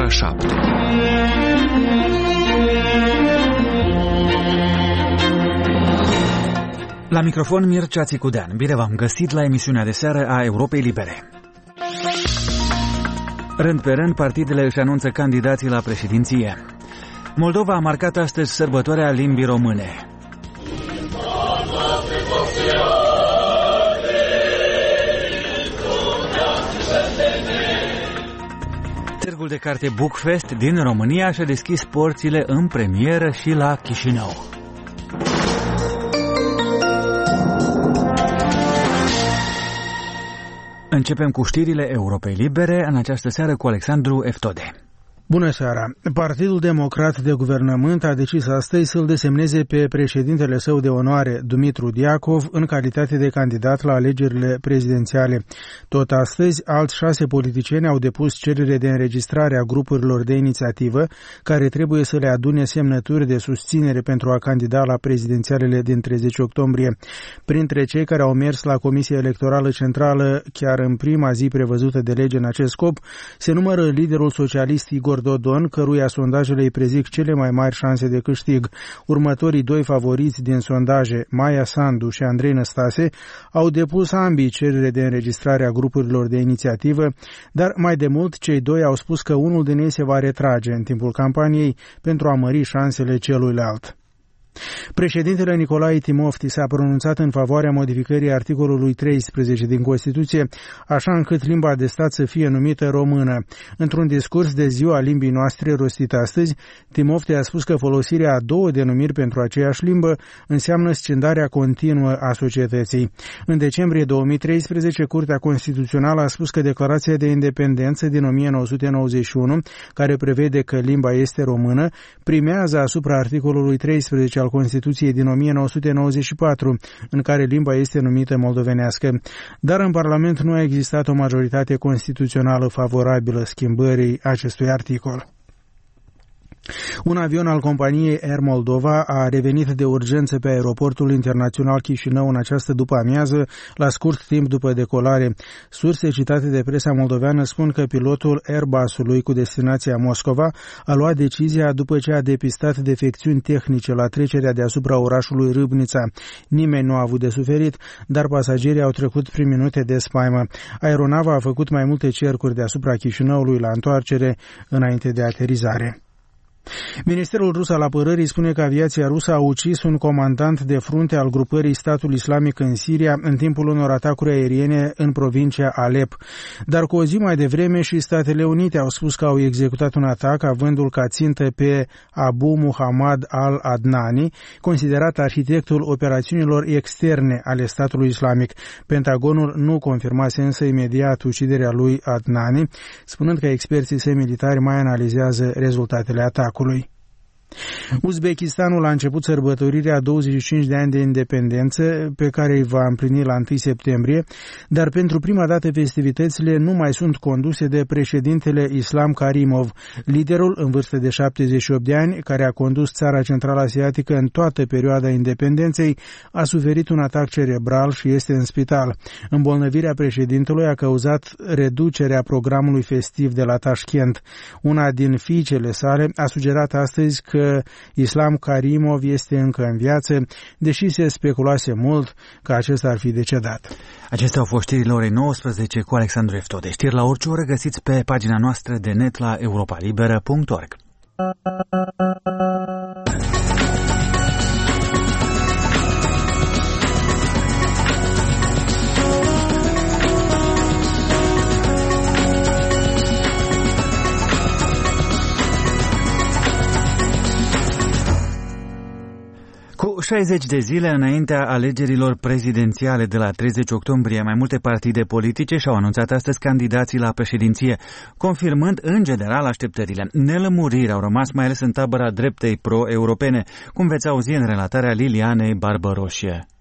7. La microfon Mircea Țicudean. Bine v-am găsit la emisiunea de seară a Europei Libere. Rând pe rând, partidele își anunță candidații la președinție. Moldova a marcat astăzi sărbătoarea limbii române. Târgul de carte Bookfest din România și-a deschis porțile în premieră și la Chișinău. Începem cu știrile Europei Libere în această seară cu Alexandru Eftode. Bună seara! Partidul Democrat de Guvernământ a decis astăzi să-l desemneze pe președintele său de onoare, Dumitru Diacov, în calitate de candidat la alegerile prezidențiale. Tot astăzi, alți 6 politicieni au depus cerere de înregistrare a grupurilor de inițiativă care trebuie să le adune semnături de susținere pentru a candida la prezidențialele din 30 octombrie. Printre cei care au mers la Comisia Electorală Centrală chiar în prima zi prevăzută de lege în acest scop, se numără liderul socialist Igor Dodon, căruia sondajele îi prezic cele mai mari șanse de câștig. Următorii 2 favoriți din sondaje, Maia Sandu și Andrei Năstase, au depus ambii cerere de înregistrare a grupurilor de inițiativă, dar mai de mult cei 2 au spus că unul din ei se va retrage în timpul campaniei pentru a mări șansele celuilalt. Președintele Nicolae Timofti s-a pronunțat în favoarea modificării articolului 13 din Constituție, așa încât limba de stat să fie numită română. Într-un discurs de ziua limbii noastre rostit astăzi, Timofti a spus că folosirea a 2 denumiri pentru aceeași limbă înseamnă scindarea continuă a societății. În decembrie 2013, Curtea Constituțională a spus că Declarația de Independență din 1991, care prevede că limba este română, primează asupra articolului 13 al Constituției din 1994, în care limba este numită moldovenească. Dar în Parlament nu a existat o majoritate constituțională favorabilă schimbării acestui articol. Un avion al companiei Air Moldova a revenit de urgență pe aeroportul internațional Chișinău în această după-amiază, la scurt timp după decolare. Surse citate de presa moldoveană spun că pilotul Airbus-ului cu destinația Moscova a luat decizia după ce a depistat defecțiuni tehnice la trecerea deasupra orașului Râbnița. Nimeni nu a avut de suferit, dar pasagerii au trecut prin minute de spaimă. Aeronava a făcut mai multe cercuri deasupra Chișinăului la întoarcere înainte de aterizare. Ministerul rus al apărării spune că aviația rusă a ucis un comandant de frunte al grupării Statul Islamic în Siria în timpul unor atacuri aeriene în provincia Alep. Dar cu o zi mai devreme și Statele Unite au spus că au executat un atac avându-l ca țintă pe Abu Muhammad al-Adnani, considerat arhitectul operațiunilor externe ale statului islamic. Pentagonul nu confirmase însă imediat uciderea lui Adnani, spunând că experții săi militari mai analizează rezultatele atacului. Uzbekistanul a început sărbătorirea 25 de ani de independență, pe care îi va împlini la 1 septembrie, dar pentru prima dată festivitățile nu mai sunt conduse de președintele Islam Karimov. Liderul, în vârstă de 78 de ani, care a condus țara central-asiatică în toată perioada independenței, a suferit un atac cerebral și este în spital. Îmbolnăvirea președintelui a cauzat reducerea programului festiv de la Tashkent. Una din fiicele sale a sugerat astăzi că Islam Karimov este încă în viață, deși se speculase mult că acesta ar fi decedat. Acestea au fost știrile orei 19 cu Alexandru Eftode. Știri la orice oră găsiți pe pagina noastră de net la europalibera.org. Cu 60 de zile înaintea alegerilor prezidențiale de la 30 octombrie, mai multe partide politice și-au anunțat astăzi candidații la președinție, confirmând în general așteptările. Nelămuriri au rămas mai ales în tabăra dreptei pro-europene, cum veți auzi în relatarea Lilianei Barbăroșie.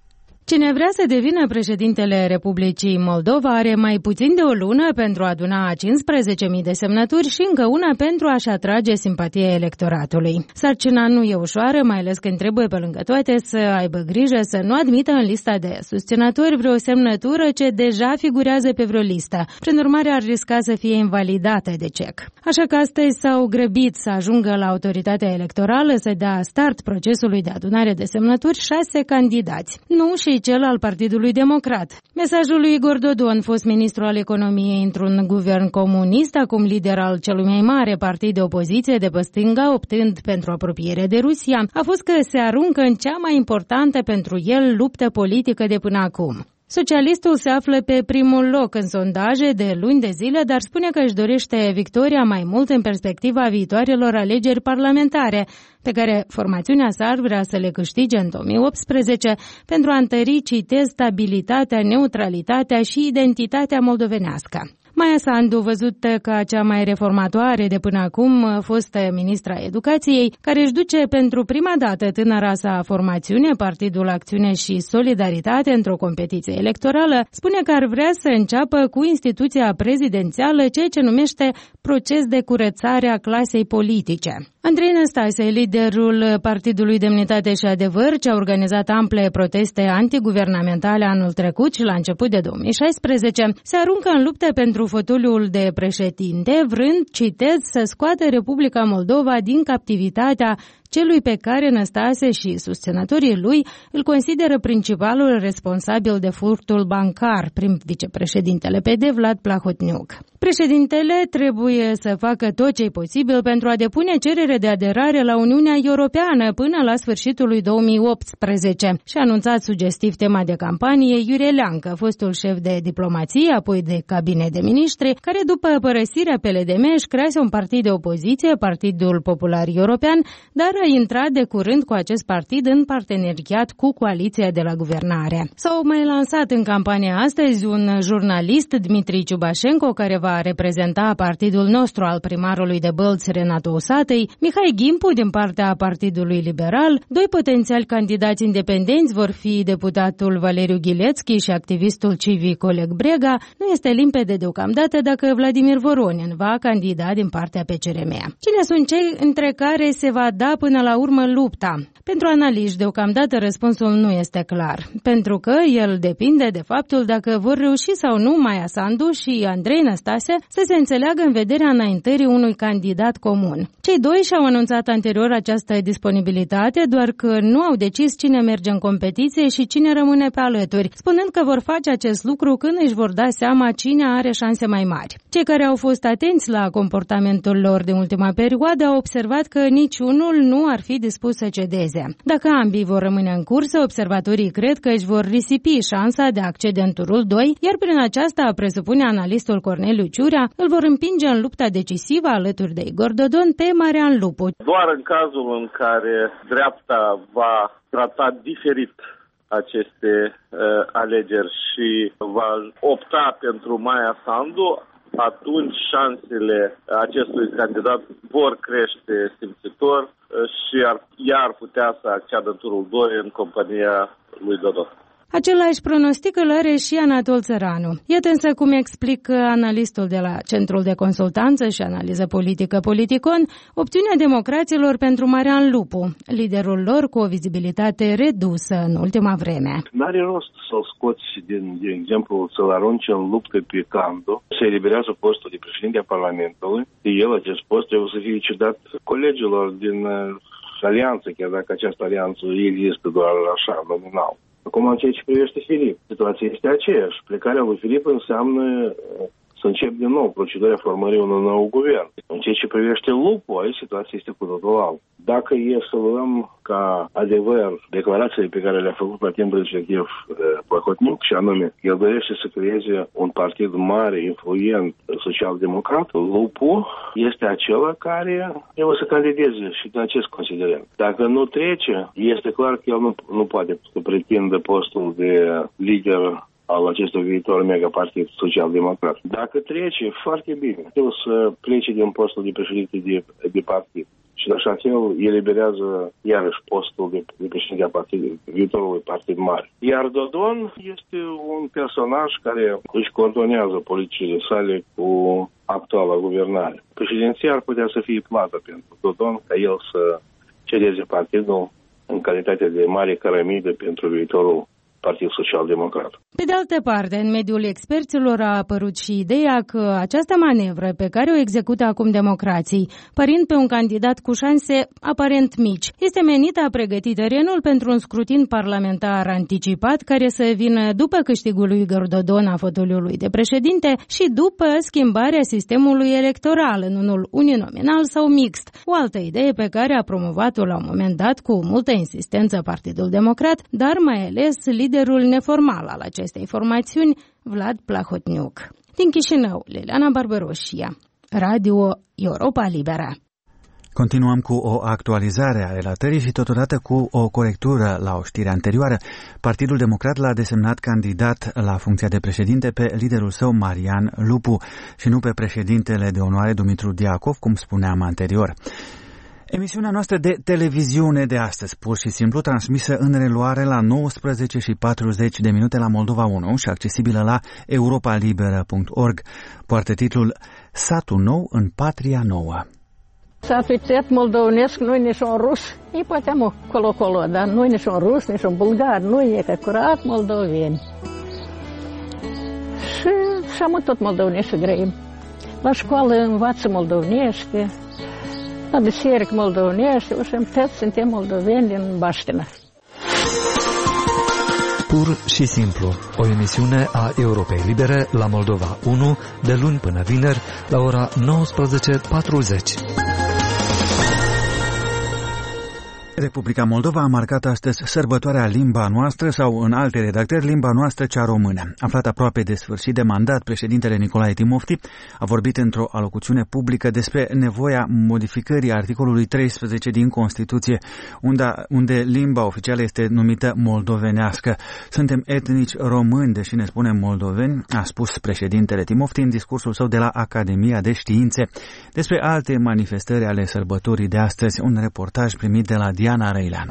Cine vrea să devină președintele Republicii Moldova are mai puțin de o lună pentru a aduna 15.000 de semnături și încă una pentru a-și atrage simpatia electoratului. Sarcina nu e ușoară, mai ales când trebuie pe lângă toate să aibă grijă să nu admită în lista de susținători vreo semnătură ce deja figurează pe vreo listă. Prin urmare, ar risca să fie invalidată de CEC. Așa că astăzi s-au grăbit să ajungă la autoritatea electorală să dea start procesului de adunare de semnături 6 candidați. Nu și cel al Partidului Democrat. Mesajul lui Igor Dodon, fost ministru al economiei într-un guvern comunist, acum lider al celui mai mare partid de opoziție de pe stânga, optând pentru apropiere de Rusia, a fost că se aruncă în cea mai importantă pentru el luptă politică de până acum. Socialistul se află pe primul loc în sondaje de luni de zile, dar spune că își dorește victoria mai mult în perspectiva viitoarelor alegeri parlamentare, pe care formațiunea sa ar vrea să le câștige în 2018 pentru a întări, citez, stabilitatea, neutralitatea și identitatea moldovenească. Maia Sandu, văzută ca cea mai reformatoare de până acum, fostă ministra Educației, care își duce pentru prima dată tânăra sa formațiune, Partidul Acțiune și Solidaritate, într-o competiție electorală, spune că ar vrea să înceapă cu instituția prezidențială, ceea ce numește proces de curățare a clasei politice. Andrei Năstase, liderul Partidului Demnitate și Adevăr, ce a organizat ample proteste antiguvernamentale anul trecut și la început de 2016, se aruncă în luptă pentru fotoliul de președinte, vrând, citez, să scoată Republica Moldova din captivitatea celui pe care Năstase și susținătorii lui îl consideră principalul responsabil de furtul bancar, prim vicepreședintele PD Vlad Plahotniuc. Președintele trebuie să facă tot ce e posibil pentru a depune cerere de aderare la Uniunea Europeană până la sfârșitul lui 2018 și a anunțat sugestiv tema de campanie Iurie Leancă, fostul șef de diplomație, apoi de cabinet de miniștri, care după părăsirea PLDM își crease un partid de opoziție, Partidul Popular European, dar a intrat de curând cu acest partid în parteneriat cu coaliția de la guvernare. S-au mai lansat în campania astăzi un jurnalist, Dmitri Ciubașenko, care va reprezenta partidul nostru al primarului de Bălți, Renato Usatăi, Mihai Ghimpu din partea Partidului Liberal, doi potențiali candidați independenți vor fi deputatul Valeriu Ghilețchi și activistul civic Oleg Brega. Nu este limpede deocamdată dacă Vladimir Voronin va candida din partea PCRM. Cine sunt cei între care se va da până la urmă lupta? Pentru analiști, deocamdată răspunsul nu este clar, pentru că el depinde de faptul dacă vor reuși sau nu Maia Sandu și Andrei Năstase să se înțeleagă în vederea înaintării unui candidat comun. Cei doi și-au anunțat anterior această disponibilitate, doar că nu au decis cine merge în competiție și cine rămâne pe alături, spunând că vor face acest lucru când își vor da seama cine are șanse mai mari. Cei care au fost atenți la comportamentul lor de ultima perioadă au observat că niciunul nu ar fi dispus să cedeze. Dacă ambii vor rămâne în cursă, observatorii cred că își vor risipi șansa de a accede în turul 2, iar prin aceasta, presupune analistul Corneliu Ciurea, îl vor împinge în lupta decisivă alături de Igor Dodon pe Marian Lupu. Doar în cazul în care dreapta va trata diferit aceste alegeri și va opta pentru Maia Sandu, atunci șansele acestui candidat vor crește simțitor și ea ar putea să acceadă în turul 2 în compania lui Dodon. Același pronostic îl are și Anatol Țăranu. Iată însă cum explică analistul de la Centrul de Consultanță și Analiză Politică Politicon opțiunea democraților pentru Marian Lupu, liderul lor cu o vizibilitate redusă în ultima vreme. N-are rost să-l scoți de exemplu, să-l arunci în luptă pe Candu, se eliberează postul de președinte a Parlamentului, el acest post trebuie să fie cedat colegilor din alianță, chiar dacă această alianță există doar așa, nominal. Acum, în ceea ce privește Filip, situația este aceeași. Plecarea lui Filip înseamnă să încep din nou procedura formării unui nou guvern. În ceea ce privește Lupu, aici situația este cu totul altă. Dacă e să luăm ca adevăr declarațiile pe care le-a făcut la timpul respectiv Plahotniuc, și anume, el dorește să creeze un partid mare, influent, social-democrat, Lupu este acela care trebuie să candideze și din acest considerent. Dacă nu trece, este clar că el nu poate să pretindă postul de lider al acestui viitor megapartid social-democrat. Dacă trece, foarte bine. Trebuie să plece din postul de președinte de partid. și de așa fel eliberează iarăși postul de președinte a viitorului partid mare. Iar Dodon este un personaj care își coordonează politicile sale cu actuala guvernare. Președinția ar putea să fie plată pentru Dodon ca el să cedeze partidul în calitate de mare cărămidă pentru viitorul Partidul Social-Democrat. Pe de altă parte, în mediul experților a apărut și ideea că această manevră pe care o execută acum democrații, părind pe un candidat cu șanse aparent mici, este menită a pregăti terenul pentru un scrutin parlamentar anticipat care să vină după câștigul lui Igor Dodon a fotoliului de președinte și după schimbarea sistemului electoral în unul uninominal sau mixt, o altă idee pe care a promovat-o la un moment dat cu multă insistență Partidul Democrat, dar mai ales liderul neformal al acestei formațiuni, Vlad Plahotniuc. Din Chișinău, Liliana Barbaroșia, Radio Europa Liberă. Continuăm cu o actualizare a relatării și totodată cu o corectură la o știre anterioară. Partidul Democrat l-a desemnat candidat la funcția de președinte pe liderul său Marian Lupu și nu pe președintele de onoare Dumitru Diacov, cum spuneam anterior. Emisiunea noastră de televiziune de astăzi, pur și simplu transmisă în reluare la 19:40 la Moldova 1 și accesibilă la europalibera.org, poartă titlul Satul nou în Patria Nouă. Satul cet moldovnesc nu e nici un rus, e poate am colo-colo, dar nu e nici un rus, nici un bulgar, nu e, că curat moldoveni. Și am tot moldovnești grăim. La școală învață moldovnește, la biserică moldovnește, și toți suntem moldoveni din baștină. Pur și simplu, o emisiune a Europei Libere la Moldova 1, de luni până vineri, la ora 19:40. Republica Moldova a marcat astăzi sărbătoarea limba noastră sau, în alte redactări, limba noastră cea română. Aflat aproape de sfârșit de mandat, președintele Nicolae Timofti a vorbit într-o alocuțiune publică despre nevoia modificării articolului 13 din Constituție, unde limba oficială este numită moldovenească. Suntem etnici români, deși ne spunem moldoveni, a spus președintele Timofti în discursul său de la Academia de Științe. Despre alte manifestări ale sărbătorii de astăzi, un reportaj primit de la Diana Răileanu.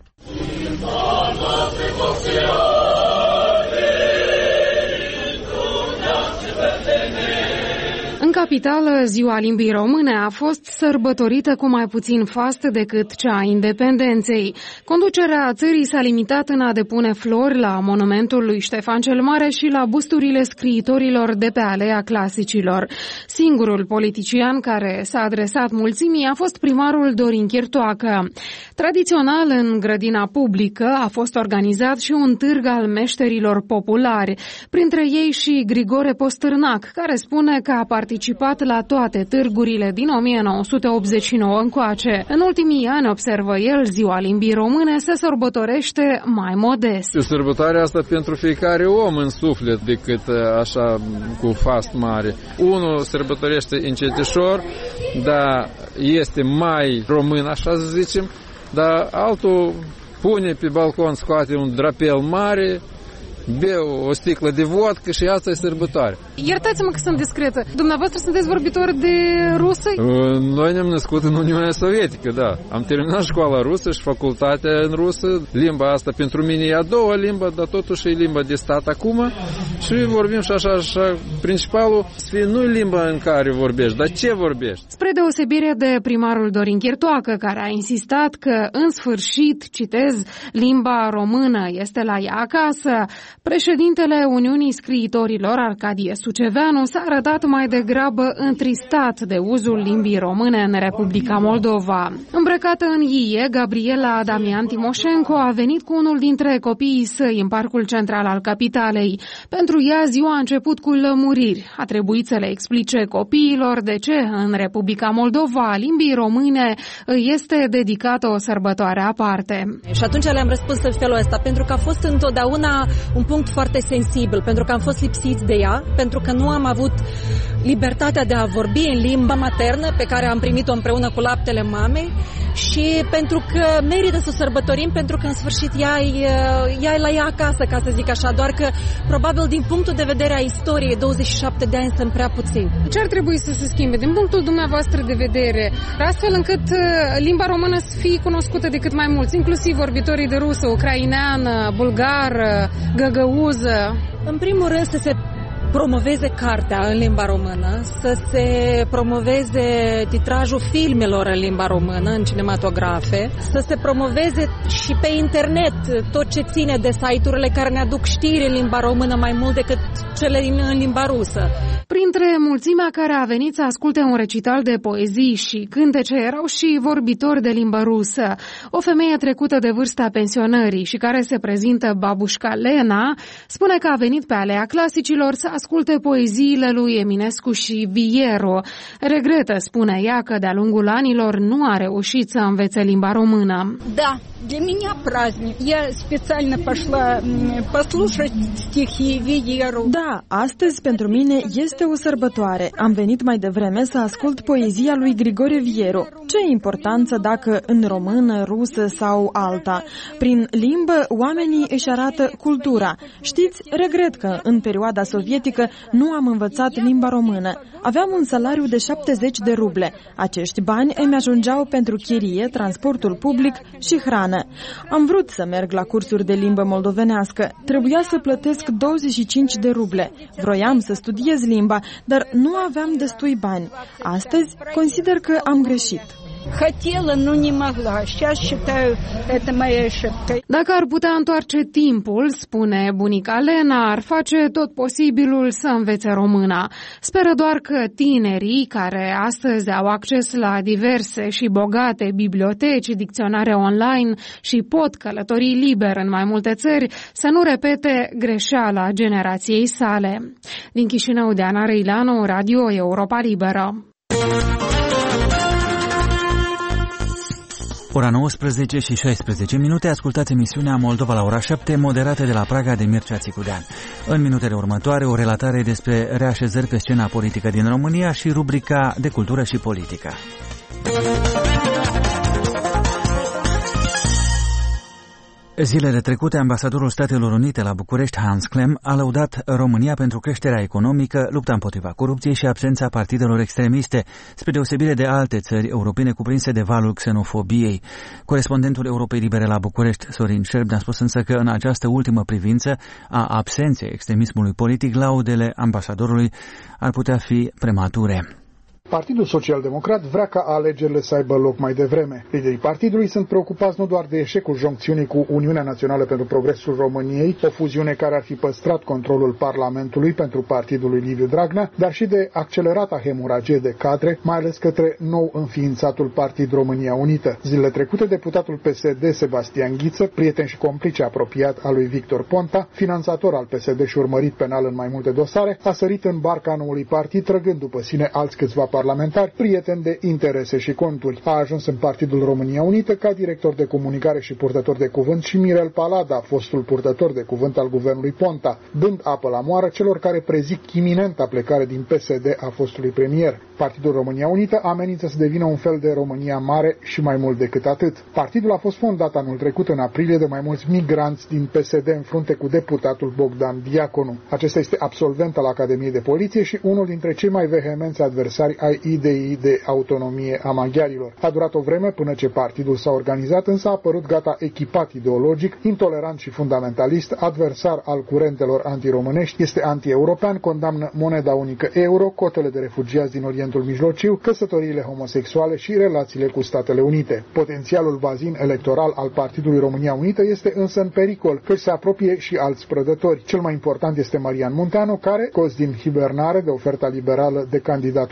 În capitală, Ziua Limbii Române a fost sărbătorită cu mai puțin fast decât cea a independenței. Conducerea țării s-a limitat în a depune flori la monumentul lui Ștefan cel Mare și la busturile scriitorilor de pe Alea Clasicilor. Singurul politician care s-a adresat mulțimii a fost primarul Dorin Chirtoacă. Tradițional, în grădina publică a fost organizat și un târg al meșterilor populari, printre ei și Grigore Postârnac, care spune că a participat la toate târgurile din 1989 încoace. În ultimii ani, observă el, Ziua Limbii Române se sărbătorește mai modest. Sărbătoarea asta pentru fiecare om în suflet decât așa cu fast mare. Unul sărbătorește încetișor, dar este mai român, așa să zicem, dar altul pune pe balcon, scoate un drapel mare, bea o sticlă de vodcă și asta e sărbătoare. Iertați-mă că sunt discretă. Dumneavoastră sunteți vorbitori de rusă? Noi ne-am născut în Uniunea Sovietică, da. Am terminat școala rusă și facultatea în rusă. Limba asta pentru mine e a doua limbă, dar totuși e limba de stat acum. Și vorbim și așa. Principalul să fie nu limba în care vorbești, dar ce vorbești. Spre deosebire de primarul Dorin Chirtoacă, care a insistat că în sfârșit, citez, limba română este la ea acasă, președintele Uniunii Scriitorilor, Arcadie Suceveanu, s-a arătat mai degrabă întristat de uzul limbii române în Republica Moldova. Îmbrăcată în ie, Gabriela Damian Timoșenko a venit cu unul dintre copiii săi în parcul central al capitalei. Pentru ea, ziua a început cu lămuriri. A trebuit să le explice copiilor de ce în Republica Moldova limbii române este dedicată o sărbătoare aparte. Și atunci le-am răspuns în felul ăsta, pentru că a fost întotdeauna un punct foarte sensibil, pentru că am fost lipsiți de ea, pentru că nu am avut libertatea de a vorbi în limba maternă pe care am primit-o împreună cu laptele mamei și pentru că merită să o sărbătorim, pentru că în sfârșit ea e la ea acasă, ca să zic așa, doar că probabil din punctul de vedere a istoriei 27 de ani sunt prea puțin. Ce ar trebui să se schimbe din punctul dumneavoastră de vedere, astfel încât limba română să fie cunoscută de cât mai mulți, inclusiv vorbitorii de rusă, ucraineană, bulgară, găgăuză? În primul rând să se promoveze cartea în limba română, să se promoveze titrajul filmelor în limba română, în cinematografe, să se promoveze și pe internet tot ce ține de site-urile care ne aduc știri în limba română mai mult decât cele în limba rusă. Printre mulțimea care a venit să asculte un recital de poezii și cântece erau și vorbitori de limbă rusă. O femeie trecută de vârsta pensionării și care se prezintă babușca Lena spune că a venit pe alea clasicilor să asculte poeziile lui Eminescu și Viero. Regretă, spune ea, că de-a lungul anilor nu a reușit să învețe limba română. Da, для меня праздник. Я специально пошла послушать стихи Виеру. Da, astăzi pentru mine este o sărbătoare. Am venit mai devreme să ascult poezia lui Grigore Vieru. Ce importanță dacă în română, rusă sau alta. Prin limbă, oamenii își arată cultura. Știți, regret că în perioada sovietică nu am învățat limba română. Aveam un salariu de 70 de ruble. Acești bani îmi ajungeau pentru chirie, transportul public și hrană. Am vrut să merg la cursuri de limbă moldovenească. Trebuia să plătesc 25 de ruble. Vroiam să studiez limba, dar nu aveam destui bani. Astăzi consider că am greșit. Dacă ar putea întoarce timpul, spune bunica Lena, ar face tot posibilul să învețe româna. Speră doar că tinerii, care astăzi au acces la diverse și bogate biblioteci, dicționare online și pot călători liber în mai multe țări, să nu repete greșeala generației sale. Din Chișinău, Diana Răileanu, Radio Europa Liberă. Ora 19 și 16 minute, ascultați emisiunea Moldova la ora 7, moderată de la Praga de Mircea Țicudean. În minutele următoare, o relatare despre reașezări pe scena politică din România și rubrica de cultură și politică. Zilele trecute, ambasadorul Statelor Unite la București, Hans Klem, a lăudat România pentru creșterea economică, lupta împotriva corupției și absența partidelor extremiste, spre deosebire de alte țări europene cuprinse de valul xenofobiei. Corespondentul Europei Libere la București, Sorin Șerb, ne-a spus însă că în această ultimă privință a absenței extremismului politic, laudele ambasadorului ar putea fi premature. Partidul Social-Democrat vrea ca alegerile să aibă loc mai devreme. Liderii partidului sunt preocupați nu doar de eșecul joncțiunii cu Uniunea Națională pentru Progresul României, o fuziune care ar fi păstrat controlul Parlamentului pentru partidul lui Liviu Dragnea, dar și de accelerata hemoragie de cadre, mai ales către nou înființatul Partid România Unită. Zilele trecute, deputatul PSD Sebastian Ghiță, prieten și complice apropiat al lui Victor Ponta, finanțator al PSD și urmărit penal în mai multe dosare, a sărit în barca noului partid, trăgând după sine alți câțiva parlamentari, prieteni de interese și conturi. A ajuns în Partidul România Unită ca director de comunicare și purtător de cuvânt și Mirel Palada, fostul purtător de cuvânt al guvernului Ponta, dând apă la moară celor care prezic iminenta plecare din PSD a fostului premier. Partidul România Unită amenință să devină un fel de România mare și mai mult decât atât. Partidul a fost fondat anul trecut în aprilie de mai mulți migranți din PSD în frunte cu deputatul Bogdan Diaconu. Acesta este absolvent al Academiei de Poliție și unul dintre cei mai vehemenți adversari ai ideii de autonomie a maghiarilor. A durat o vreme până ce partidul s-a organizat, însă a apărut gata echipat ideologic, intolerant și fundamentalist, adversar al curentelor antiromânești, este anti-european, condamnă moneda unică euro, cotele de refugiați din Orientul Mijlociu, căsătoriile homosexuale și relațiile cu Statele Unite. Potențialul bazin electoral al Partidului România Unită este însă în pericol, căci se apropie și alți prădători. Cel mai important este Marian Munteanu, care, scos din hibernare de oferta liberală de candidatură la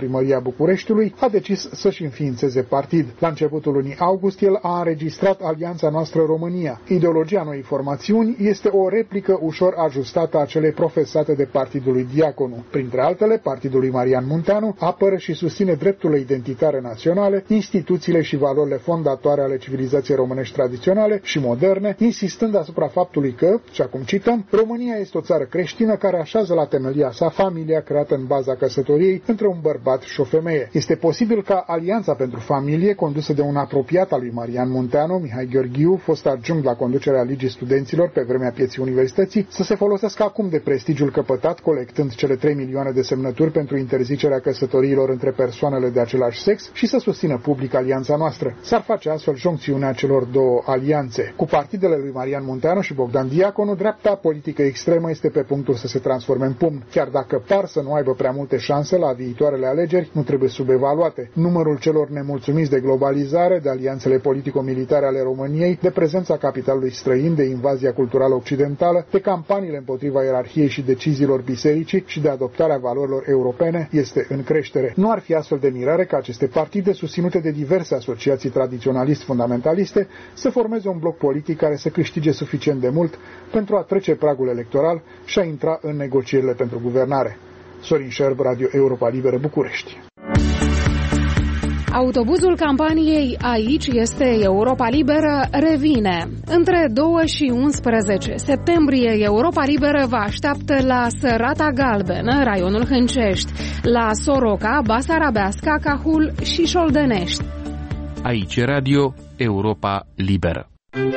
Primăria Bucureștiului, a decis să-și înființeze partid. La începutul lunii august, el a înregistrat Alianța Noastră România. Ideologia noii formațiuni este o replică ușor ajustată a celei profesate de partidul lui Diaconu. Printre altele, partidul lui Marian Munteanu apără și susține drepturile identitare naționale, instituțiile și valorile fondatoare ale civilizației românești tradiționale și moderne, insistând asupra faptului că, și acum cităm, România este o țară creștină care așează la temelia sa familia creată în baza căsătoriei între un bărbat și o femeie. Este posibil ca Alianța pentru Familie, condusă de un apropiat al lui Marian Munteanu, Mihai Gheorghiu, fost adjunct la conducerea Ligii Studenților pe vremea pieții universității, să se folosească acum de prestigiul căpătat, colectând cele 3 milioane de semnături pentru interzicerea căsătoriilor între persoanele de același sex și să susțină public Alianța Noastră. S-ar face astfel joncțiunea celor două alianțe. Cu partidele lui Marian Munteanu și Bogdan Diaconu, dreapta politică extremă este pe punctul să se transforme în pumn. Chiar dacă par să nu aibă prea multe șanse la viitoarele alegeri, nu trebuie subevaluate. Numărul celor nemulțumiți de globalizare, de alianțele politico-militare ale României, de prezența capitalului străin, de invazia culturală occidentală, de campaniile împotriva ierarhiei și deciziilor bisericii și de adoptarea valorilor europene este în creștere. Nu ar fi astfel de mirare ca aceste partide, susținute de diverse asociații tradiționalist-fundamentaliste, să formeze un bloc politic care să câștige suficient de mult pentru a trece pragul electoral și a intra în negocierile pentru guvernare. Sorin Șerb, Radio Europa Liberă, București. Autobuzul campaniei Aici este Europa Liberă revine. Între 2 și 11 septembrie, Europa Liberă vă așteaptă la Sărata Galbenă, raionul Hâncești, la Soroca, Basarabeasca, Cahul și Șoldenești. Aici Radio Europa Liberă.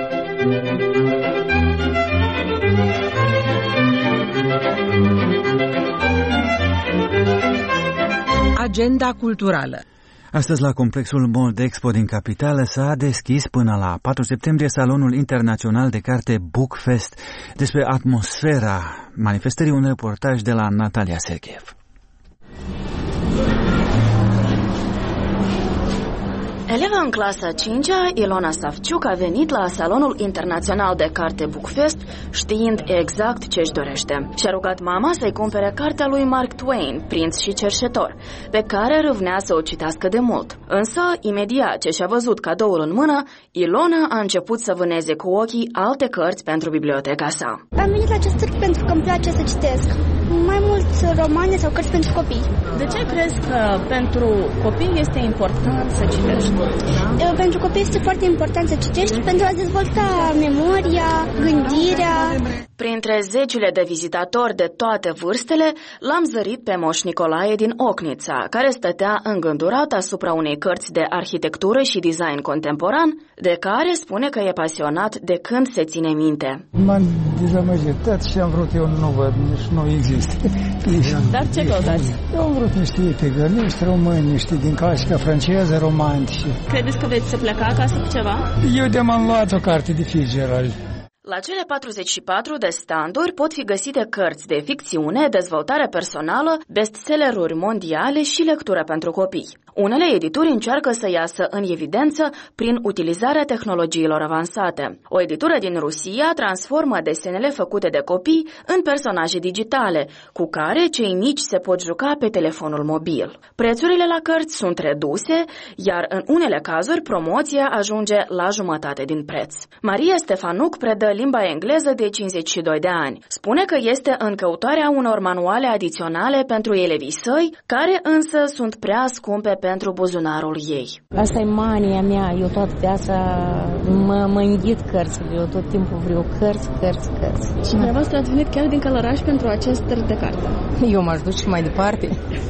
Agenda culturală. Astăzi, la complexul Moldexpo din capitală, s-a deschis până la 4 septembrie Salonul Internațional de Carte Bookfest. Despre atmosfera manifestării, un reportaj de la Natalia Sergeev. Eleva în clasa 5-a, Ilona Savciuc, a venit la Salonul Internațional de Carte Bookfest știind exact ce își dorește. Și-a rugat mama să-i cumpere cartea lui Mark Twain, Prinț și Cerșetor, pe care râvnea să o citească de mult. Însă, imediat ce și-a văzut cadoul în mână, Ilona a început să vâneze cu ochii alte cărți pentru biblioteca sa. Am venit la acest târg pentru că îmi place să citesc. Mai mulți romane sau cărți pentru copii. De ce crezi că pentru copii este important să citești? Pentru copii este foarte important să citești pentru a dezvolta memoria, gândirea. Printre zecile de vizitatori de toate vârstele, l-am zărit pe Moș Nicolae din Ocnița, care stătea îngândurat asupra unei cărți de arhitectură și design contemporan, de care spune că e pasionat de când se ține minte. M-am dezamăgit și am vrut eu nu văd, nici nu există. Dar ce căutați? Eu am vrut niște epigări, niște români, niște din clasica franceză, romantice. Credeți că veți să pleca acasă cu ceva? Eu de-am luat o carte de Fitzgerald. La cele 44 de standuri pot fi găsite cărți de ficțiune, dezvoltare personală, bestselleruri mondiale și lectură pentru copii. Unele edituri încearcă să iasă în evidență prin utilizarea tehnologiilor avansate. O editură din Rusia transformă desenele făcute de copii în personaje digitale, cu care cei mici se pot juca pe telefonul mobil. Prețurile la cărți sunt reduse, iar în unele cazuri promoția ajunge la jumătate din preț. Maria Stefanuc predă limba engleză de 52 de ani. Spune că este în căutarea unor manuale adiționale pentru elevii săi, care însă sunt prea scumpe pentru buzunarul ei. Asta e mania mea, eu toată viața mă înghit cărțile, eu tot timpul vreau cărți. Și dumneavoastră ați venit chiar din Călăraș pentru acest târg de carte? Eu m-aș duce mai departe.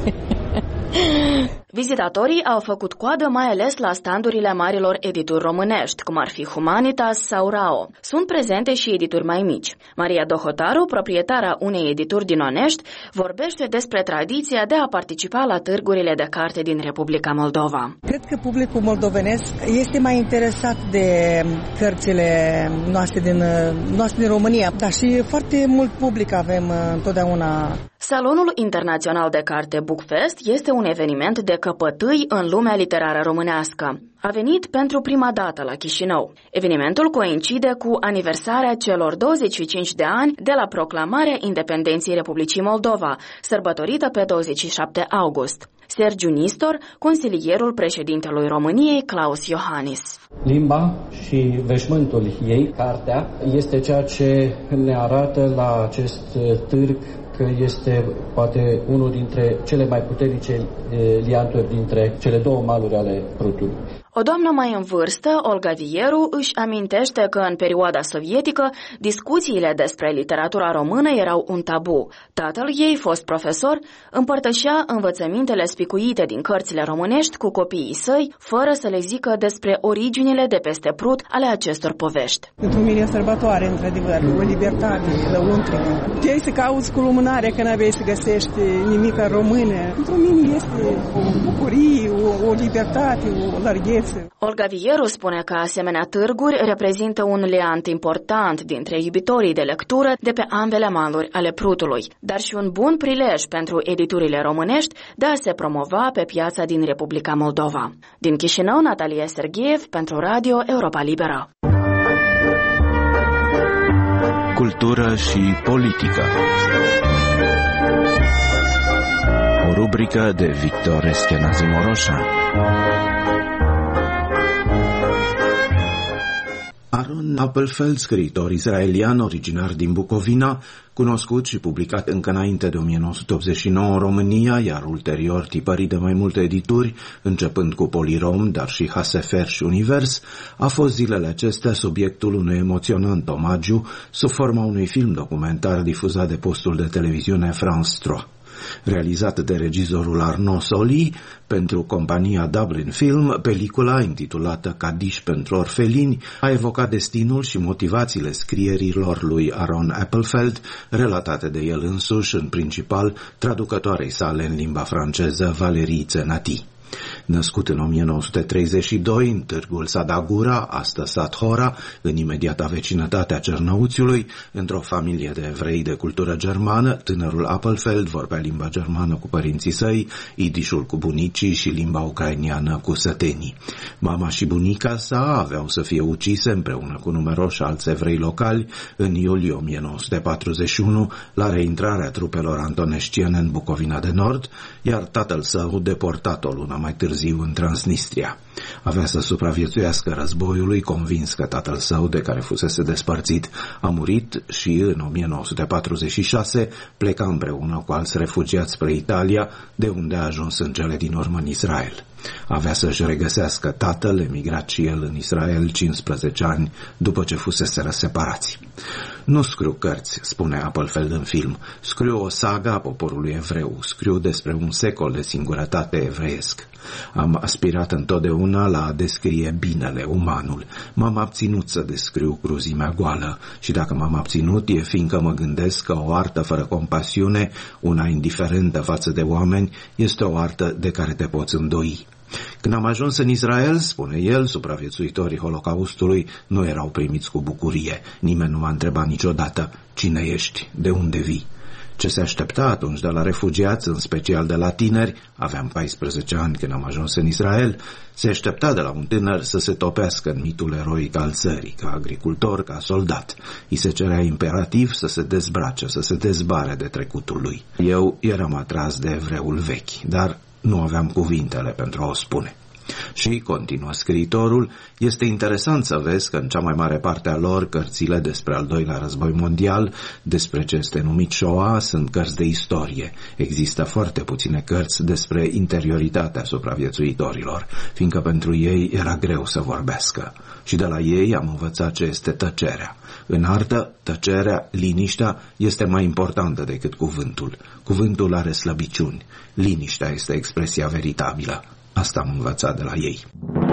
Vizitatorii au făcut coadă mai ales la standurile marilor edituri românești, cum ar fi Humanitas sau Rao. Sunt prezente și edituri mai mici. Maria Dohotaru, proprietara unei edituri din Onești, vorbește despre tradiția de a participa la târgurile de carte din Republica Moldova. Cred că publicul moldovenesc este mai interesat de cărțile noastre din România, dar și foarte mult public avem întotdeauna. Salonul Internațional de Carte Bookfest este un eveniment de căpătâi în lumea literară românească. A venit pentru prima dată la Chișinău. Evenimentul coincide cu aniversarea celor 25 de ani de la proclamarea independenței Republicii Moldova, sărbătorită pe 27 august. Sergiu Nistor, consilierul președintelui României, Klaus Iohannis. Limba și veșmântul ei, cartea, este ceea ce ne arată la acest târg că este poate unul dintre cele mai puternice lianturi dintre cele două maluri ale Prutului. O doamnă mai în vârstă, Olga Vieru, își amintește că în perioada sovietică discuțiile despre literatura română erau un tabu. Tatăl ei, fost profesor, împărtășea învățămintele spicuite din cărțile românești cu copiii săi, fără să le zică despre originile de peste Prut ale acestor povești. Pentru mine e sărbătoare, într-adevăr, o libertate lăuntrică. Te-ai să cauți cu lumânare că n-aveai să găsești nimic în română. Pentru mine este o bucurie, o libertate, o larghețe. Olga Vieru spune că asemenea târguri reprezintă un liant important dintre iubitorii de lectură de pe ambele maluri ale Prutului, dar și un bun prilej pentru editurile românești de a se promova pe piața din Republica Moldova. Din Chișinău, Natalia Sergiev, pentru Radio Europa Liberă. Cultură și politică. O rubrică de Victor Eschenazi Moroșa. Aron Appelfeld, scriitor israelian originar din Bucovina, cunoscut și publicat încă înainte de 1989 în România, iar ulterior tipărit de mai multe edituri, începând cu Polirom, dar și Hasefer și Univers, a fost zilele acestea subiectul unui emoționant omagiu sub forma unui film documentar difuzat de postul de televiziune France 3. Realizat de regizorul Arnaud Soli pentru compania Dublin Film, pelicula, intitulată Cadiș pentru orfelini, a evocat destinul și motivațiile scrierilor lui Aron Appelfeld, relatate de el însuși, în principal traducătoarei sale în limba franceză, Valérie Zenati. Născut în 1932 în târgul Sadagura, astăzi Sathora, în imediata vecinătate a Cernăuțiului, într-o familie de evrei de cultură germană, tânărul Appelfeld vorbea limba germană cu părinții săi, idișul cu bunicii și limba ucrainiană cu sătenii. Mama și bunica sa aveau să fie ucise împreună cu numeroși alți evrei locali în iulie 1941 la reintrarea trupelor antonesciene în Bucovina de Nord, iar tatăl său deportat o lună mai târziu în Transnistria. Avea să supraviețuiască războiului, convins că tatăl său, de care fusese despărțit, a murit și în 1946 pleca împreună cu alți refugiați spre Italia, de unde a ajuns în cele din urmă în Israel. Avea să-și regăsească tatăl, emigrat și el în Israel 15 ani după ce fuseseră separați. Nu scriu cărți, spune Appelfeld în film, scriu o sagă a poporului evreu, scriu despre un secol de singurătate evreiesc. Am aspirat întotdeauna la a descrie binele, umanul. M-am abținut să descriu cruzimea goală și dacă m-am abținut e fiindcă mă gândesc că o artă fără compasiune, una indiferentă față de oameni, este o artă de care te poți îndoi. Când am ajuns în Israel, spune el, supraviețuitorii Holocaustului nu erau primiți cu bucurie. Nimeni nu m-a întrebat niciodată cine ești, de unde vii. Ce se aștepta atunci de la refugiați, în special de la tineri, aveam 14 ani când am ajuns în Israel, se aștepta de la un tânăr să se topească în mitul eroic al țării, ca agricultor, ca soldat. I se cerea imperativ să se dezbrace, să se dezbare de trecutul lui. Eu eram atras de evreul vechi, dar nu aveam cuvintele pentru a o spune. Și, continuă scriitorul, este interesant să vezi că în cea mai mare parte a lor cărțile despre al doilea război mondial, despre ce este numit Shoah, sunt cărți de istorie. Există foarte puține cărți despre interioritatea supraviețuitorilor, fiindcă pentru ei era greu să vorbească. Și de la ei am învățat ce este tăcerea. În artă, tăcerea, liniștea este mai importantă decât cuvântul. Cuvântul are slăbiciuni. Liniștea este expresia veritabilă. Asta am învățat de la ei.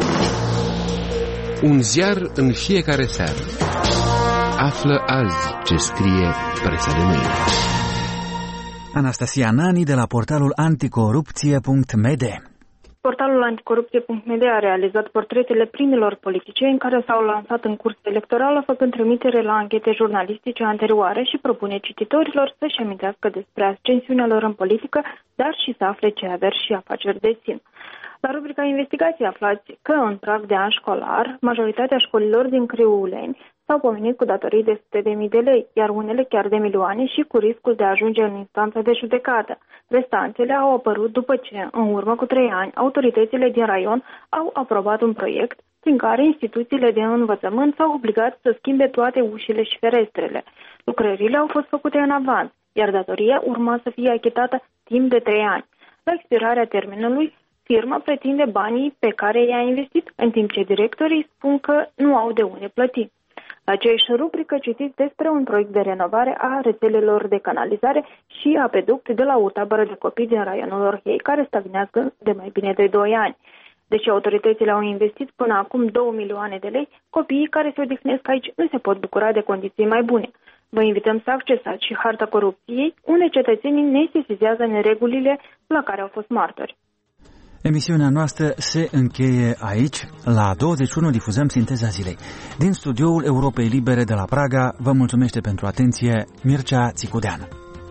Un ziar în fiecare seară. Află azi ce scrie presa de mâine. Anastasia Nani de la portalul anticorupție.md. Portalul anticorupție.md a realizat portretele primilor politicieni care s-au lansat în cursa electorală, făcând trimitere la anchete jurnalistice anterioare și propune cititorilor să-și amintească despre ascensiunea lor în politică, dar și să afle ce averi și afaceri dețin. La rubrica investigații aflați că în prag de an școlar, majoritatea școlilor din Criuleni s-au pomenit cu datorii de sute de mii de lei, iar unele chiar de milioane și cu riscul de a ajunge în instanța de judecată. Restanțele au apărut după ce, în urmă cu 3 ani, autoritățile din raion au aprobat un proiect prin care instituțiile de învățământ s-au obligat să schimbe toate ușile și ferestrele. Lucrările au fost făcute în avans, iar datoria urma să fie achitată timp de 3 ani. La expirarea termenului, firma pretinde banii pe care i-a investit, în timp ce directorii spun că nu au de unde plăti. La aceeași rubrică citiți despre un proiect de renovare a rețelelor de canalizare și apeduct de la o tabără de copii din raionul Orhei, care stagnează de mai bine de 2 ani. Deși autoritățile au investit până acum 2 milioane de lei, copiii care se odihnesc aici nu se pot bucura de condiții mai bune. Vă invităm să accesați și harta corupției, unde cetățenii ne sesizează neregulile la care au fost martori. Emisiunea noastră se încheie aici. La 21 difuzăm Sinteza Zilei. Din studioul Europei Libere de la Praga vă mulțumește pentru atenție Mircea Țicudean.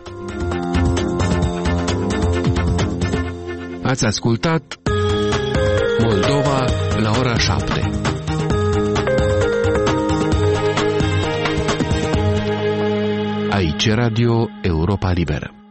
Ați ascultat Moldova la ora 7. Aici Radio Europa Liberă.